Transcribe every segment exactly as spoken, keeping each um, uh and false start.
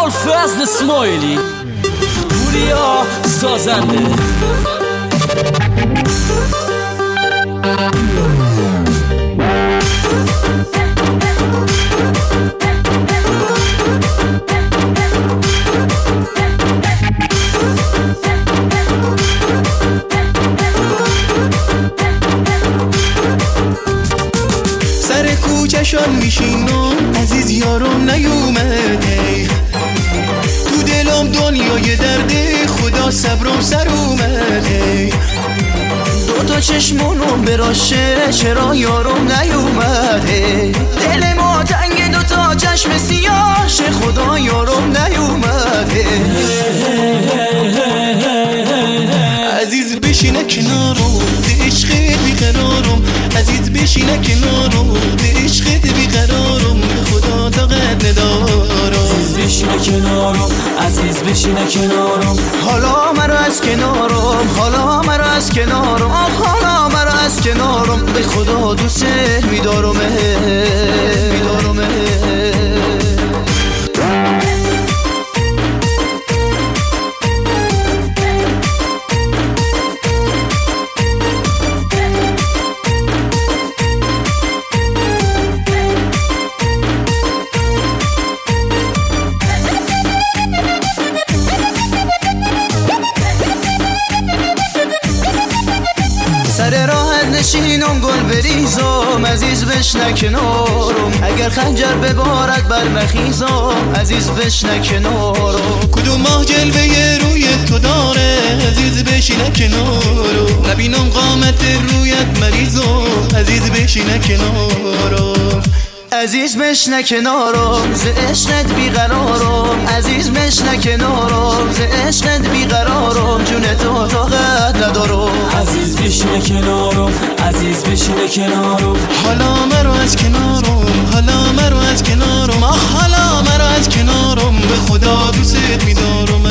ابوالفضل اسماعیلی، پوریا سازنده. سر کوچشان میشینم عزیز یارم نیومده، تو دلم دنیای درده خدا صبرم سر اومده. دو تا چشمونم براشه چرا یارم نیومده، دل ما تنگ دو تا چشم سیاش خدا یارم نیومده. عزیز بشینه کنارم ده عشقت بیقرارم، عزیز بشینه کنارم ده عشقت بیقرارم، به خدا طاقت ندارم. عزیز بشینه کنارم، عزیز بشینه کنارم، حالا مرا از کنارم، حالا مرا از کنارم، حالا مرا از کنارم، به خدا دوست میدارم میدارم. سر راحت نشینم گل بریزم، عزیز بشنه کنارم، اگر خنجر ببارد بر مخیزم، عزیز بشنه کنارم. کدوم ماه جلوه روی تو داره، عزیز بشینه کنارم، نبینم قامت رویت مریضم، عزیز بشینه کنارم. عزیز بشنه کنارم ز عشقت بیقرارم، عزیز بشنه کنارم ز عشقت بیقرارم، جون تو طاقت ندارم. عزیز بشینه کنارم، عزیز بشینه کنارم، حالا مرا از کنارم، حالا مرا از کنارم، آخ حالا مرا از کنارم، به خدا دوست میدارم.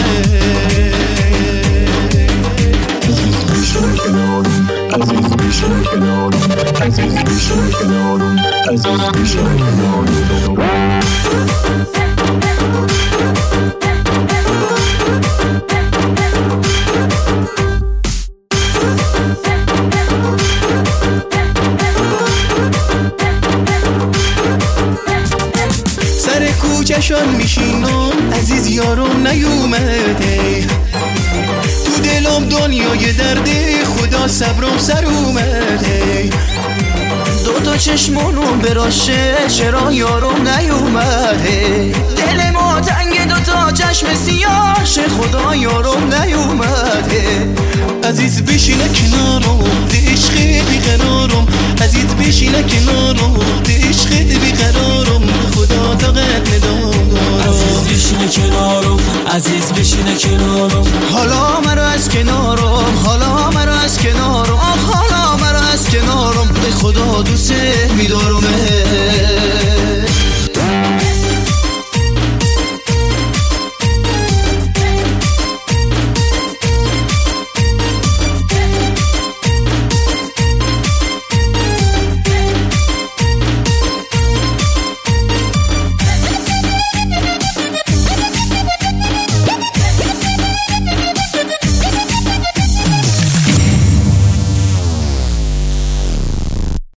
عزیز بشینه کنارم، عزیز بشینه کنارم، عزیز بشینه کنارم، عزیز بشینه کنارم. سر کوچشان میشینم عزیز یارم نیومده، تو دلم دنیای درده خدا صبرم سر اومده. دو تا چشمونم براشه چرا یارم نیومده، دل ما تنگ دو تا چشم سیاش خدا یارم نیومده. عزیز بشینه کنارم ده عشقت بیقرارم، عزیز بشینه کنارم ده عشقت بیقرارم، خدا طاقت ندارم. عزیز بشینه کنارم، عزیز بشینه کنارم، حالا مرا از کنارم، حالا مرا از کنارم، حالا مرا از کنارم، به خدا دوست میدارم.